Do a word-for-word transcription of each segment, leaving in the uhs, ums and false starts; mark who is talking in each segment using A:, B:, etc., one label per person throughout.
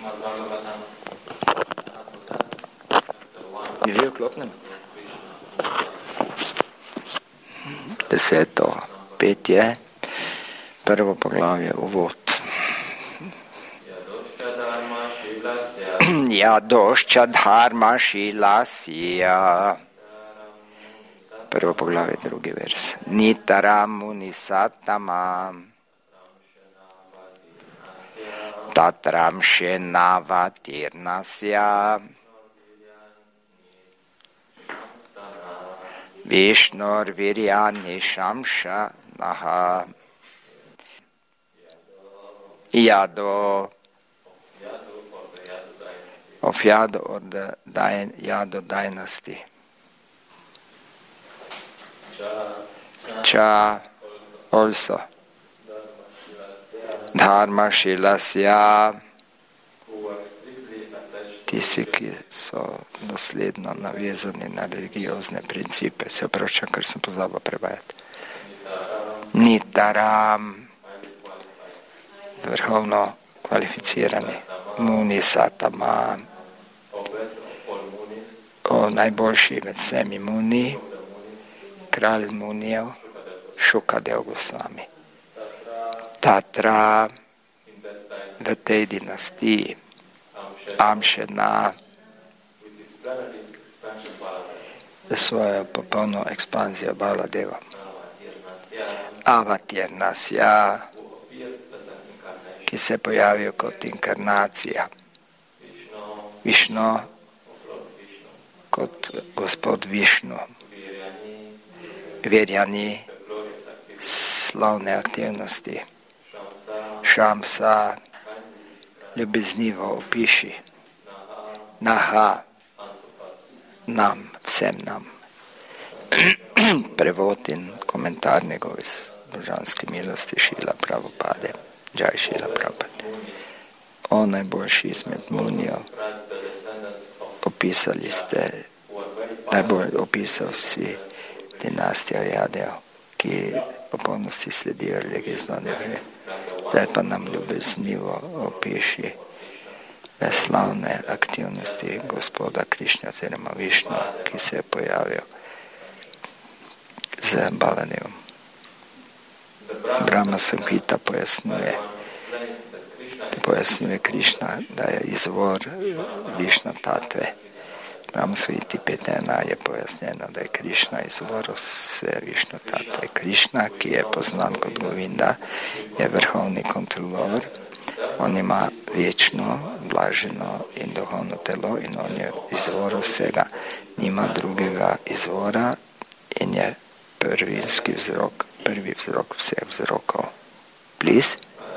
A: Že vklopnem? Deseto petje, prvo poglavje, uvod. Jadošča dharma šilasya. Prvo poglavje, drugi vers. Nitaram munisatama. Tatram shenavatirnasya. Vishnor viryani shamsha naha. Yado. Of Yado or the Yado dynasty. Cha also. Dharma šilasya. Tisti, ki so dosledno navezani na religiozne principe. Se oproščam, ker sem pozabil prevajati. Nitaram. Vrhovno kvalificirani. Munisatama. O najboljši med vsemi muni. Kralj munijev. Šukadev Gosvami. Tatra. V tej dinastiji. Amšena za svojo popolno ekspanzijo Baladeva. Avatirnasya, ki se pojavijo kot inkarnacija. Višno kot gospod Višnu. Virjani, slavne aktivnosti. Šamsa, ljubeznivo opiši. Naha, nam, vsem nam. Prevod in komentar njegov iz božanske milosti Šila Prabhupade. Džaj Šila Prabhupade. O najboljši izmed munijo. Opisali ste, najbolj opisal si dinastijo Jadev, ki popolnosti sledijo religijsko nevre. Zdaj pa nam ljubeznivo opiši slavne aktivnosti gospoda Krišna oziroma Višnu, ki se je pojavil z Baladevom. Brahma Samhita pojasnjuje, pojasnjuje Krišna, da je izvor Višnu tatve. Brahma Samhiti pet ena je pojasnjeno, da je Krišna izvor vse Višnu tatve. Krišna, ki je poznan kot Govinda, je vrhovni kontrolor. On ima večno, blaženo in duhovno telo in on je izvor vsega. Nima drugega izvora in je prvinski vzrok, prvi vzrok vseh vzrokov. Please?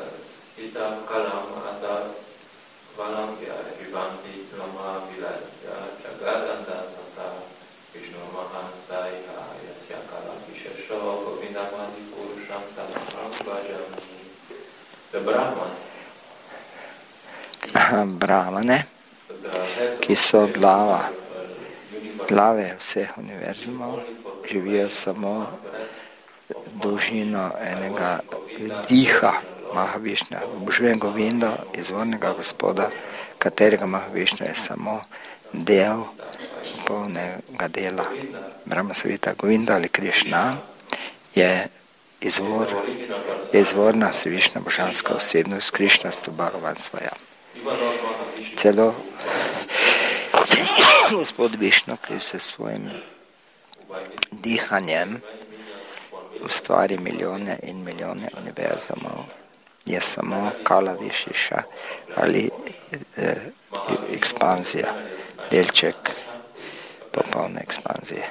A: Brahmane, ki so glava, glave vseh univerzumov, živijo samo dolžino enega diha Mahavišna. Obožujem Govindo, izvornega gospoda, katerega Mahavišna je samo del polnega dela. Brahma Samhita Govinda ali Krišna je izvor, je izvorna vsevišna božanska osebnost, Krišnastu Bhagavan Svayam. Celo gospod Višnu, ki se svojim dihanjem ustvari milijone in milijone univerzumov, je samo kala višiša ali eh, ekspanzija, delček popolne ekspanzije.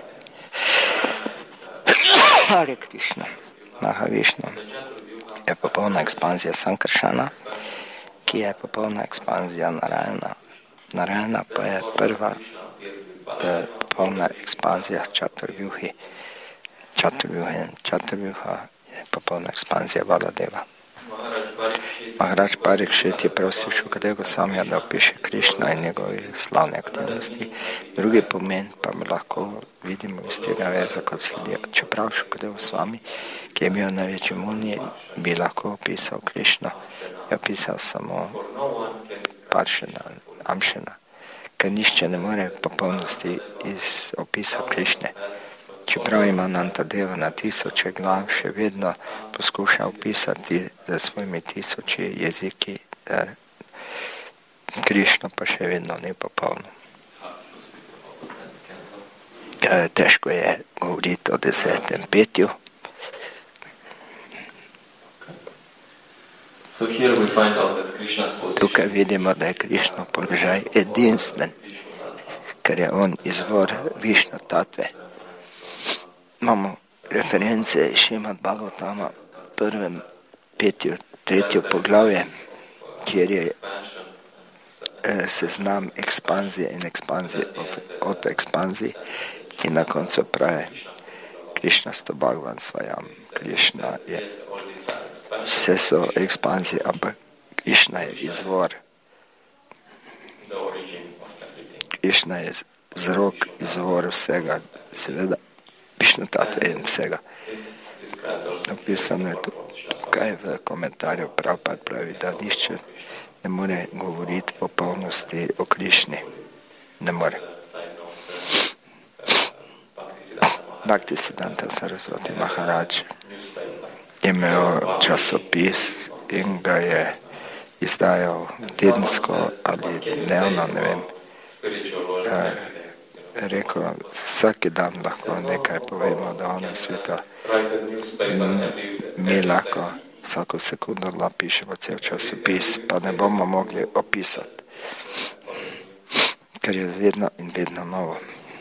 A: Hare Krišna, Mahavišnu je popolna ekspanzija Sankaršana, ki je popolna ekspanzija Narayana. Narayana pa je prva eh, popolna ekspanzija Čaturvjuhi. Čaturvjuha, Čaturvjuha je popolna ekspanzija Baladeva. Maharaj Parikšit je prosil Šukadeva Gosvamija, da opiše Krišna in njegove slavne aktivnosti. Drugi pomen pa lahko vidimo iz tega verza kot sledi. Čeprav Šukadeva Gosvami, ki je bil največji muni, bi lahko opisal Krišno, je opisal samo Paršana, Amšana, ker nišče ne more popolnosti iz opisa Krišne. Čeprav ima Nantadeva na tisoče glav, še vedno poskuša opisati za svojimi tisoči jeziki, da Krišno pa še vedno ni popolno. Težko je govoriti o desetem petju. Tukaj vidimo, da je Krišno položaj edinstven, ker je on izvor Višnu tatve. Imamo reference Šrimad Bhagavatama v prvem petju, tretjo poglavje, kjer je eh, seznam ekspanzije in ekspanzije od ekspanzije in na koncu pravi Krišna sto Bhagavan svajam. Krišna je, vse so ekspanzije, ampak Krišna je izvor. Krišna je vzrok, izvor vsega, seveda Višnu tatve in vsega. Napisano je tukaj v komentarju Prabhupada pravi, da nišče ne more govoriti popolnosti o Krišni. Ne more. Bhaktisiddhanta Sarasvati Maharaj je imel časopis in ga je izdajal tedensko ali dnevno, ne vem. Uh, rekel, vsaki dan lahko nekaj povemo do onem sveta. Mi lahko vsako sekundo napišemo cel časopis, pa ne bomo mogli opisati, ker je vedno in vedno novo.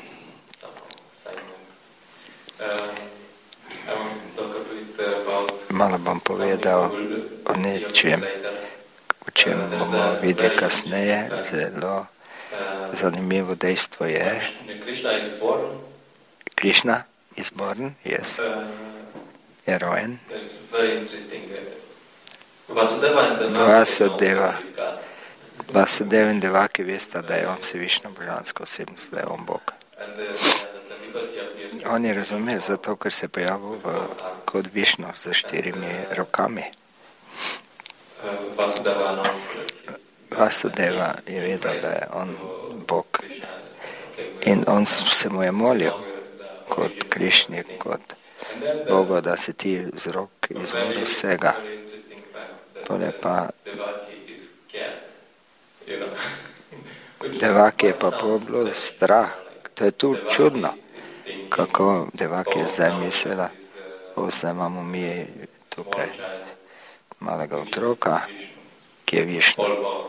A: Malo bom povedal o nečem, o čem bomo videli kasneje. Zelo zanimivo dejstvo je, Krišna is born, yes, je rojen. Vasudeva, Vasudeva in Devaki vesta, da je on Vsevišnja božanska osebnost, da je on Bog. On je razumel zato, ker se je pojavil v, kot Višnu z štirimi rokami. Vasudeva je vedel, da je on Bog. In on se mu je molil kot Krišni, kot Bogu, da si ti vzrok izvor vsega. Pole pa Devaki je pa bilo strah. To je tu čudno, kako Devaki je zdaj mislila, o, zdaj imamo mi tukaj malega otroka, ki je Višnu,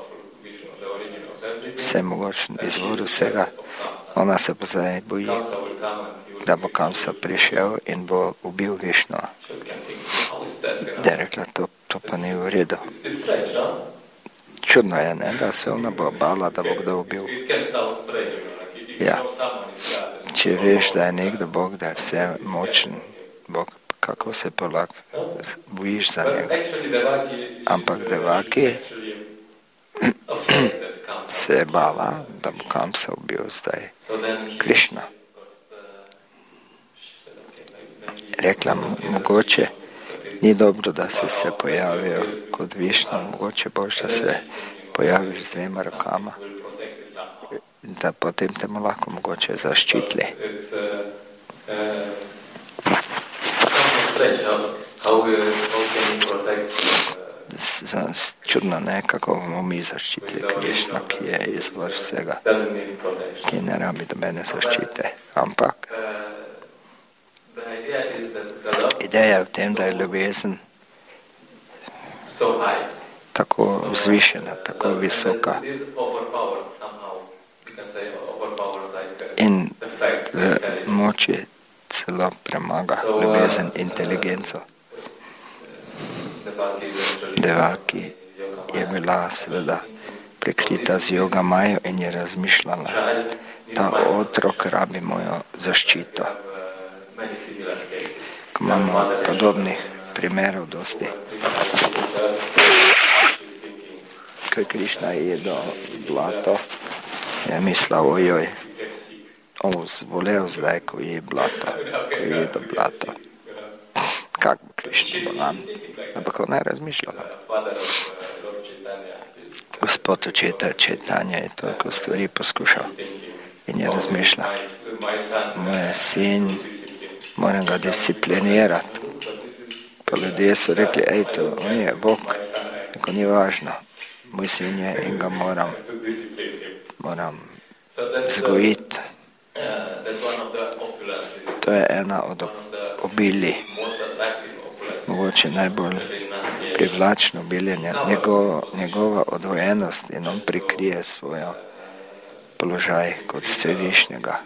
A: vse mogočen izvor vsega. Ona se pa zdaj boji, da bo Kamsa prišel in bo ubil Višnu. Da je rekla, to, to pa ni v redu. Čudno je, ne, da se ona bo bala, da bo kdo ubil. Ja. Če veš, da je nekdo Bog, da je vse močen Bog, kako se pa lahko bojiš za njega. Ampak Devaki se je bala, da bo Kamsa ubil zdaj Krišna. Rekla, mogoče ni dobro, da si se pojavil kot Višnu, mogoče boš, da se pojaviš z dvema rokama, da potem te mu lahko mogoče zaščitili. Čudno ne, kako bomo mi zaščitili Krišno, ki je izvor vsega, ki ne rabi dobene zaščite. Ampak ideja je v tem, da je ljubezen tako vzvišena, tako visoka in v moči celo premaga ljubezen inteligenco. Devaki je bila seveda prekrita z joga majo in je razmišljala, ta otrok rabi mojo zaščito. Imamo podobnih primerov dosti. Ko je Krišna jedel blato, je mislil, ojoj, on zbolel zdaj, ko je blato, ko je jedel blato. Kak bo Krišna bolan? Ampak on je razmišljala. Gospod učitelj čitanja je toliko stvari poskušal in je razmišljal, moj sin, moram ga disciplinirati. Pa ljudje so rekli, ej, to on je Bog, neko ni važno, moj sin je in ga moram, moram vzgojiti. To je ena od obilij, mogoče najbolj privlačno obiljenje, njegova, njegova odvojenost in on prikrije svojo položaj kot Vsevišnjega,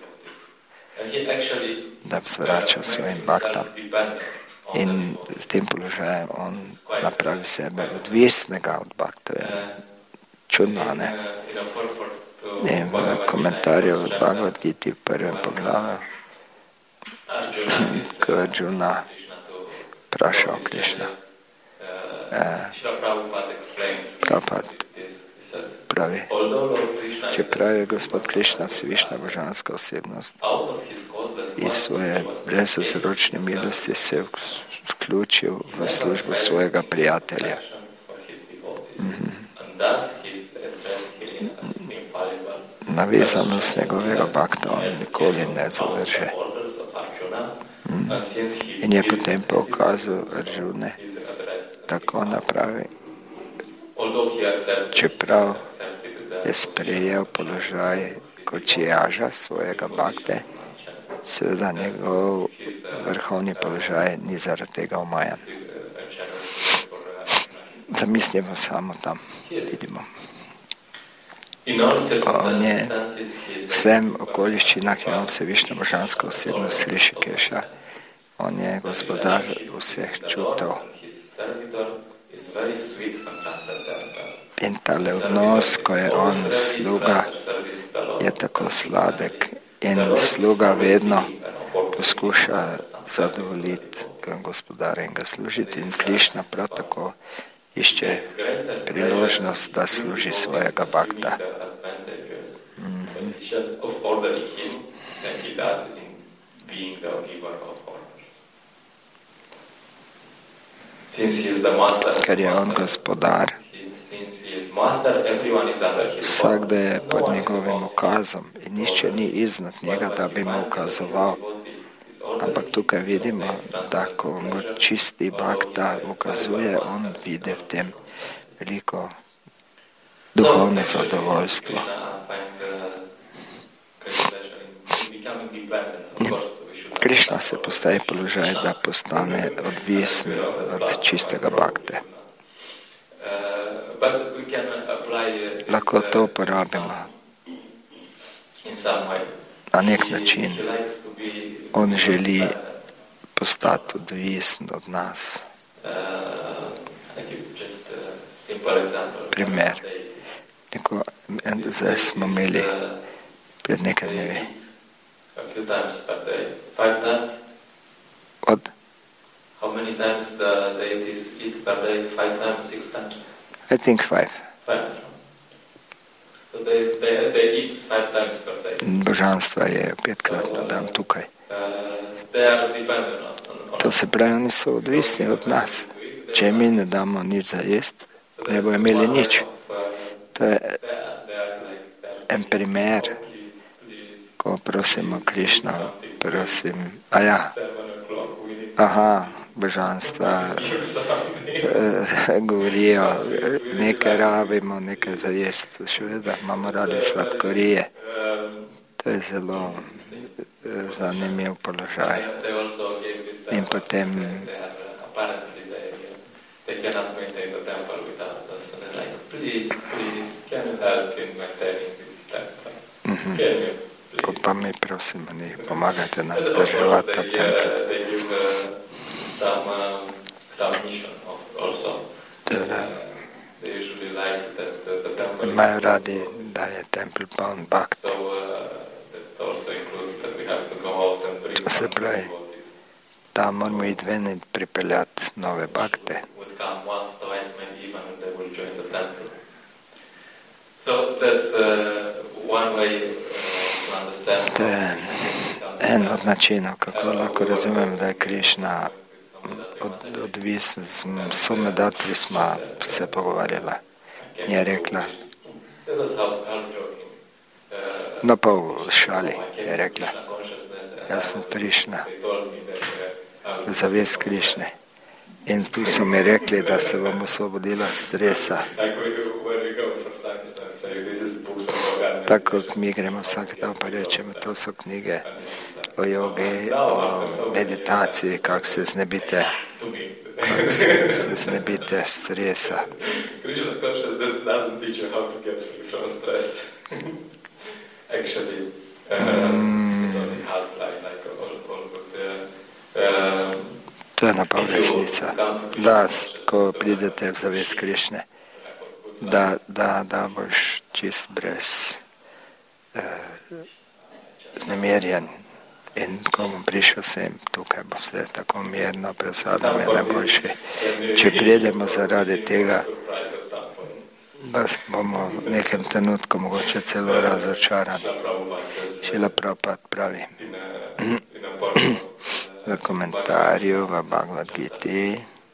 A: da zvrača svojim baktam. In v tem položaju on napravi sebe odvisnega od bakta. Čudno, ne? In v komentarju od Bhagavad Gita v prvem poglavju, ko Arjuna vprašal Krišna, Prabhupada pravi, čeprav je Gospod Krišna Vsevišnja božanska osebnost, iz svoje brezvzročne milosti se vključil v službo svojega prijatelja. Mm-hmm. Navezanost njegovega bakta on nikoli ne zavrže. Mm. In je potem pokazal Arjune, tako napravi, čeprav je sprejel položaj kot čijaža svojega bakte, seveda njegov vrhovni položaj ni zaradi tega omajan. Zamislimo samo tam, vidimo. On je vsem okoliščinah in on Vsevišnja božanska osebnost Hrišikeša. On je gospodar vseh čutov. In tale odnos, ko je on sluga, je tako sladek in sluga vedno poskuša zadovoljiti gospodarja in ga služiti. In Krišna prav tako išče priložnost, da služi svojega bakta. Mm-hmm. Ker je on gospodar, vsakdo je pod njegovim ukazom in nišče ni iznad njega, da bi mu ukazoval. Ampak tukaj vidimo, da ko mu čisti bakta ukazuje, on vidi v tem veliko duhovno zadovoljstvo. Krišna se postavi položaj, da postane odvisen od čistega bakte. Lahko to uporabimo na nek način. On želi postati odvisen od nas. Primer. Neko, zdaj smo imeli pred nekaj dnevi. Od? I think five. Božanstva je petkrat na dan tukaj. To se pravi, oni so odvisni od nas. Če mi ne damo nič za jest, ne bo imeli nič. To je en primer, ko prosimo Krišno, prosim, a ja, aha, božanstva eh, govorijo, nekaj rabimo, nekaj za jest, seveda imamo radi sladkorije. To je zelo eh, zanimiv položaj. In potem mm-hmm. Ko pa mi prosimo, njih pomagajte nam vzdrževati ta tempel. Imajo radi, da je tempel poln bakt. To se pravi, da moramo iti ven in pripeljati nove bakte. To je en od načinov, kako lahko razumem, da je Krišna od, odvisen. S Somedatri smo se pogovarjala. je rekla, no pa v šali je rekla, jaz sem Krišna, zavest Krišne. In tu so mi rekli, da se bom osvobodila stresa. Tako kot mi gremo vsak dan pa rečemo, to so knjige o jogi, o meditaciji, kako se znebite, kako se, se znebite stresa. Mm. To je napol resnica. Da, ko pridete v zavest Krišne, da, da, da boš čist brez eh, nemerjen. In ko bom prišel sem, tukaj bo vse tako mirno, presadom je najboljši. Če pridemo zaradi tega, bomo v nekem trenutku mogoče celo razočarani. Šrila Prabhupada pravi v komentarju v Bhagavad Giti,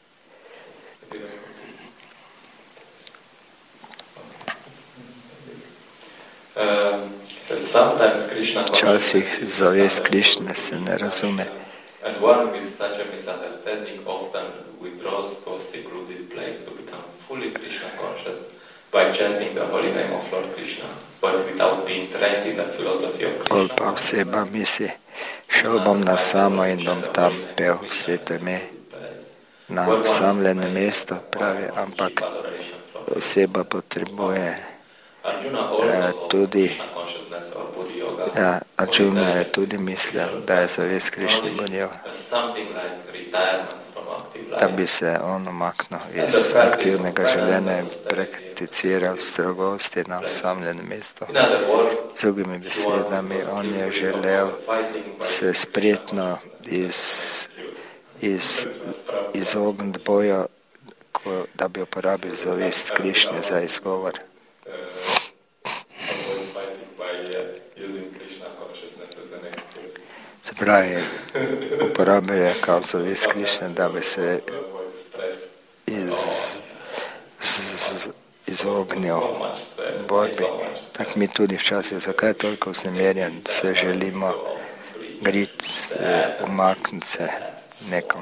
A: včasih zavest Krišne se ne razume. Pol pa oseba misli, šel bom na samo in bom tam pel sveto ime, na osamljenem mestu, pravi, ampak oseba potrebuje eh, tudi, ja, Arjuna je tudi mislil, da je zavest Krišne boljev, da bi se on umaknil iz aktivnega življenja in prakticiral strogosti na osamljenem mestu. Z drugimi besedami, on je želel se spretno iz, iz, izogniti boju, ko, da bi uporabil zavest Krišne za izgovor. Se pravi, uporabil je kao zavest Krišne, da bi se iz, z, z, izognil borbi. Tako mi tudi včasih, zakaj je toliko vznemirjen, se želimo griti, umakniti se nekom.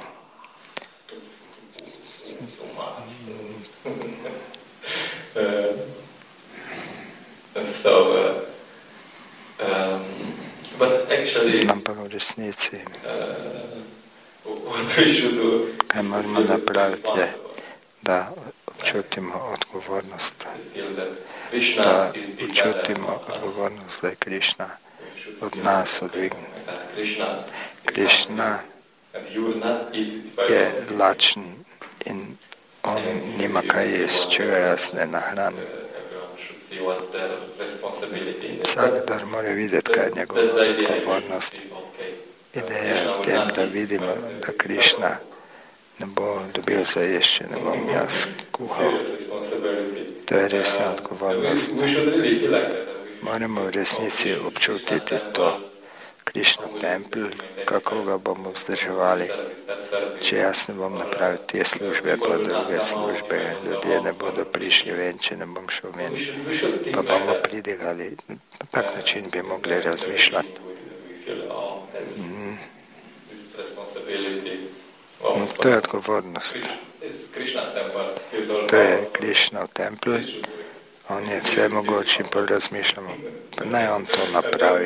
A: Ampak v resnici, kaj moramo napraviti je, da občutimo odgovornost, da občutimo odgovornost, da je Krišna od nas odvignjen. Krišna je lačen in on nima kaj jesti, če ga jaz ne nahranim. Vsakdar mora videti, kaj je njegova odgovornost. Ideja je v tem, da vidimo, da Krišna ne bo dobil za ješče, ne bom jaz kuhal. To je resna odgovornost. Moramo v resnici občutiti to. Krišna tempelj, kako ga bomo vzdrževali. Če jaz ne bom napravil te službe, pa druge službe, ljudje ne bodo prišli ven, če ne bom šel ven, pa bomo pridigali. Na tak način bi mogli razmišljati. Mm. To je odgovornost. To je Krišnov tempelj. On je vse mogoče in bolj razmišljamo. Pa naj on to napravi.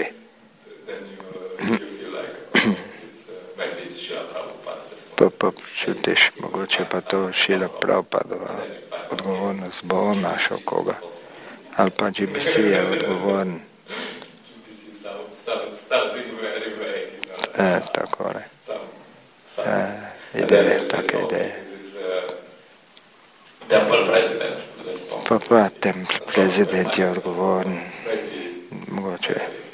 A: Pa pa čutiš, mogoče pa to Šrila Prabhupadova odgovornost, bo on našel koga. Ali pa G B C je odgovoren. E, takole. E, ideje, take ideje. Pa pa tem prezident je odgovoren. Mogoče,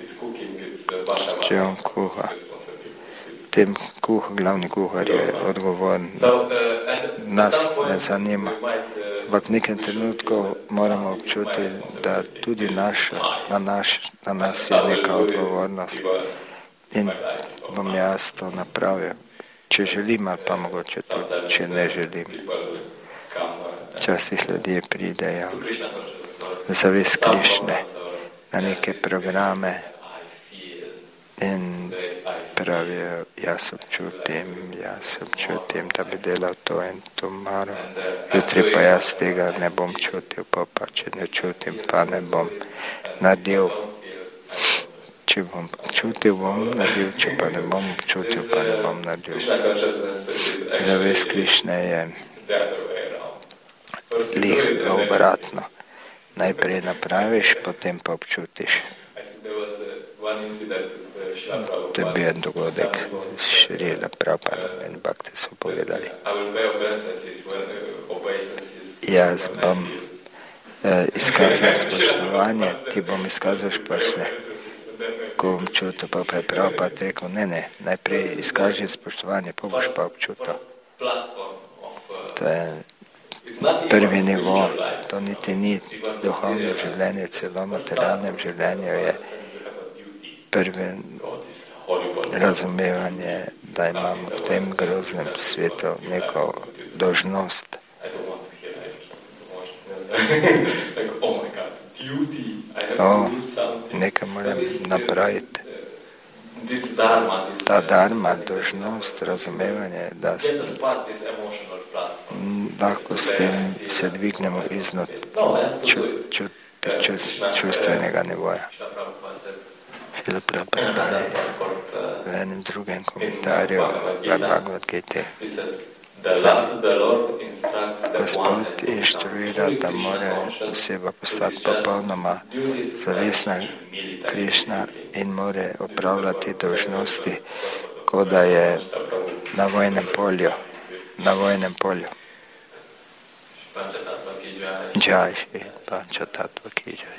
A: če on kuha. Tem kuh, glavni kuhar je odgovoren. Nas ne zanima. Ampak v nekem trenutku moramo občutiti, da tudi naša, na, naš, na nas je neka odgovornost. In bom jaz to napravil. Če želim, ali pa mogoče tudi, če ne želim. Včasih ljudje pridejo v zavest Krišne na neke programe in pravijo, jaz občutim, jaz občutim, da bi delal to in to malo. Jutri pa jaz tega ne bom čutil, pa, pa če ne čutim, pa ne bom naredil. Če bom čutil, bom naredil, če pa ne bom čutil, pa ne bom naredil. Zavest Krišne je lih obratno. Najprej napraviš, potem pa občutiš. To je bil en dogodek s Šrila Prabhupádom in Bhakti so povedali. Jaz bom eh, izkazal spoštovanje, ti bom izkazal spoštovanje. Ko bom čutil, pa pa je Prabhupád rekel, ne, ne, najprej izkaži spoštovanje, pa boš pa občutil. To je prvi nivo, to niti ni duhovno življenje, celo materialnem življenju je prvi razumevanje, da imamo v tem groznem svetu neko dolžnost. O, nekaj moram napraviti. Ta dharma, dolžnost, razumevanje, da lahko s tem se dvignemo iznad ču, ču, ču, čustvenega nivoja. Šrila Prabhupada v enem drugem komentarju v Bhagavad Gita. Gospod inštruira, da mora oseba postati popolnoma zavestna Krišna in mora opravljati dolžnosti, kot da je na vojnem polju. Na vojnem polju. Džaj, Pančatattva ki džaj.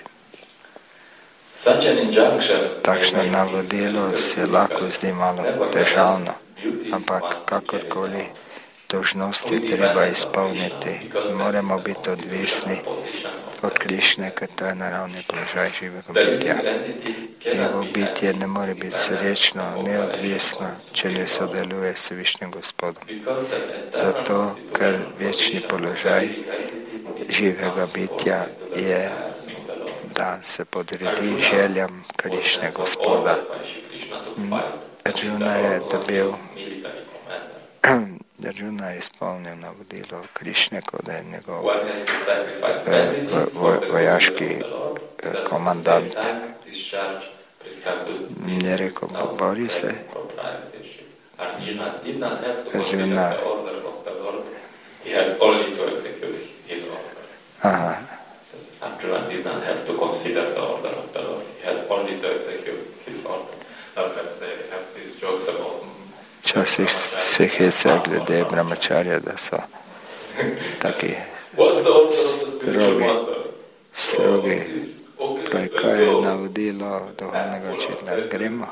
A: Takšno navodilo se lahko zdi malo težavno, ampak kakorkoli dolžnosti treba izpolniti. Moramo biti odvisni od Krišne, ker to je naravni položaj živega bitja. Živo bitje ne more biti srečno, neodvisno, če ne sodeluje s Višnjim Gospodom. Zato, ker večni položaj živega bitja je, da se podredi željam Krišne Gospoda. Arjuna je dobil, Arjuna je izpolnil navodilo Krišne, kot da je njegov vo, vojaški komandant. Je rekel, bori se. Arjuna. Aha.
B: Arjuna did not have to consider the order of the Lord. He had only to execute his order. Now that they have these jokes about...
A: Včasih se heca glede brahmačarja, da so taki strogi, strogi. Kaj, kaj je navodilo duhovnega učitelja? Gremo?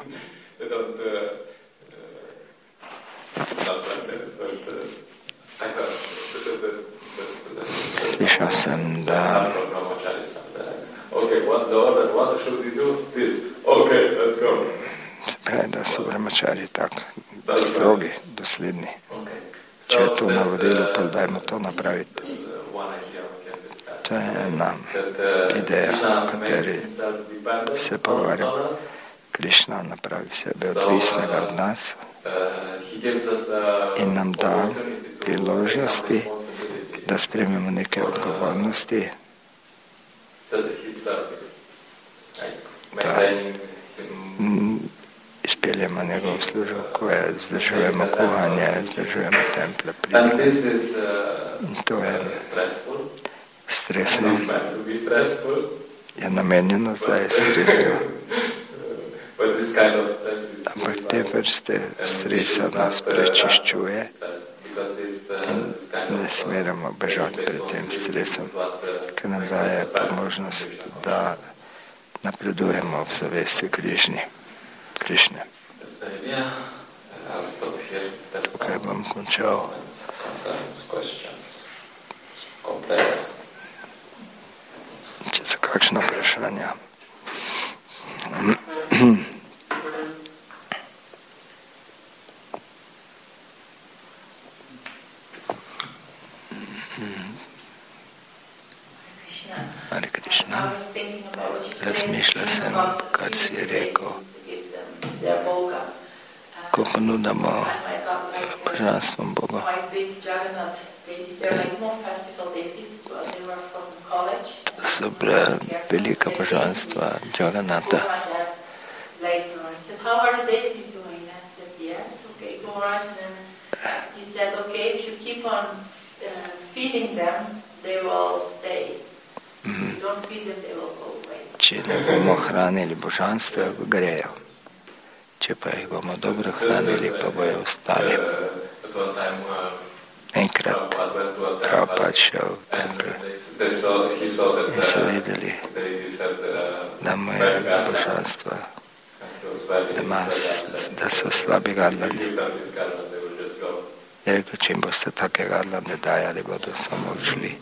A: Slišal sem, da pravi, da so brahmačari tako strogi, dosledni. Če je to navodilo, pa dajmo to napraviti. To je ena ideja, o kateri se pogovarjam. Krišna napravi sebe odvisnega od nas in nam da priložnosti, da sprejmemo neke odgovornosti, da izpeljemo njegov službo, ko je vzdržujemo kuhanje, vzdržujemo temple, pridike. In to je stresno. Je namenjeno, da je stresno. Ampak te vrste stresa nas prečiščuje in ne smeramo bežati pred tem stresom, ker nam daje možnost, da napredujemo v zavesti Krišne. Krišne. Tukaj bom končal. Če so kakšno vprašanje. Krishna, razmišlja sem, kar si je rekel, ko ponudamo božanstvom Bogu. So bila velika božanstva Jagannatha. Če ne bomo hranili božanstva, grejo. Če pa jih bomo dobro hranili, pa bojo ostali. Enkrat Prabhupada šel v templje in so videli, da mu je božanstva, da, ima, da so slabi gadlani. Je rekel, če jim boste take gadlane dajali, bodo samo odšli.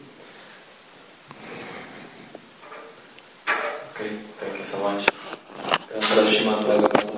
B: Okay, thank you so much.